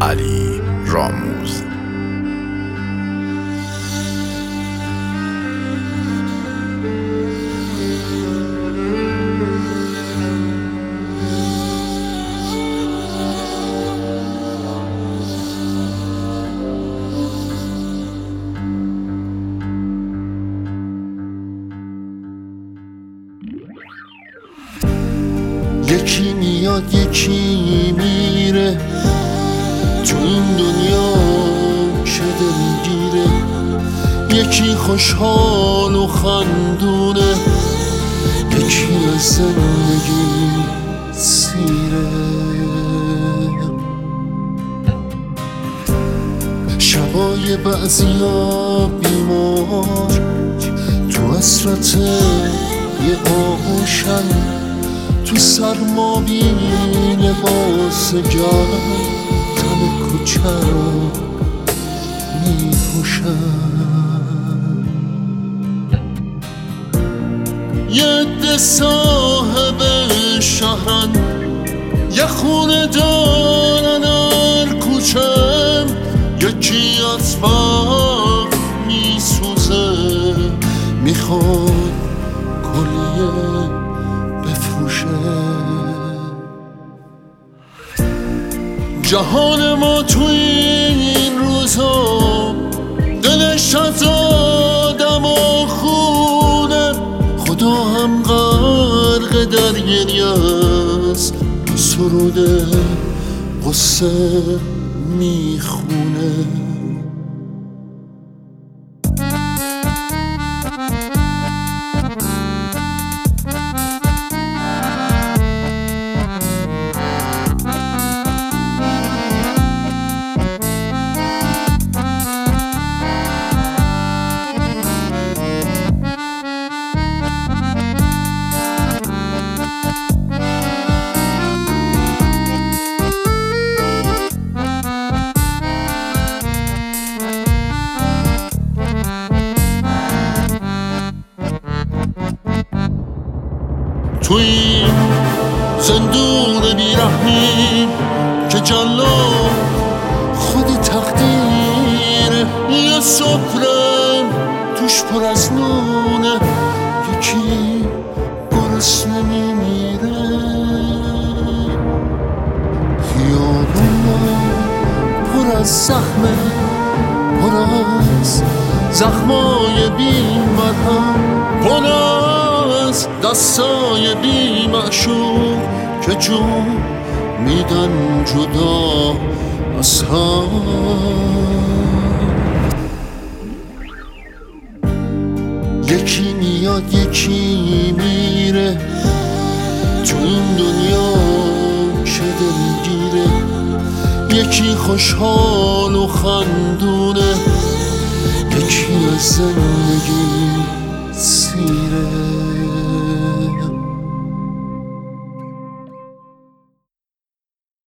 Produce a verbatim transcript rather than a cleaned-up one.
علی راموز. یکی میاد یکی میره تو این دنیا که دلگیره، یکی خوشحال و خندونه، یکی از زندگی سیره. شبای بعضیا بیمار تو حسرت یه آغوشن، تو سرما بی لباس گرم تن کوچه رو میپوشن. یه عده صاحب شهرن، یه خونه دارن هر کوچه، یکی از فقر میسوزه، میخواد کلیه بفروشه. جهان ما تو این روزا دلش از آدم و خونه، خدا هم غرق در گریه است، سروده قصه میخونه. تو این زندون بیرحمی که جلاد خود تقدیره، یه سفره توش پر از نونه، یکی گرسنه میمیره. خیابونا پر از زخمه، پر از زخمای بی مرهم، پر از دستای بی معشوق که جون میدن جدا از هم. یکی میاد یکی میره تو این دنیا که دلگیره، یکی خوشحال و خندونه، یکی از زندگی سیره.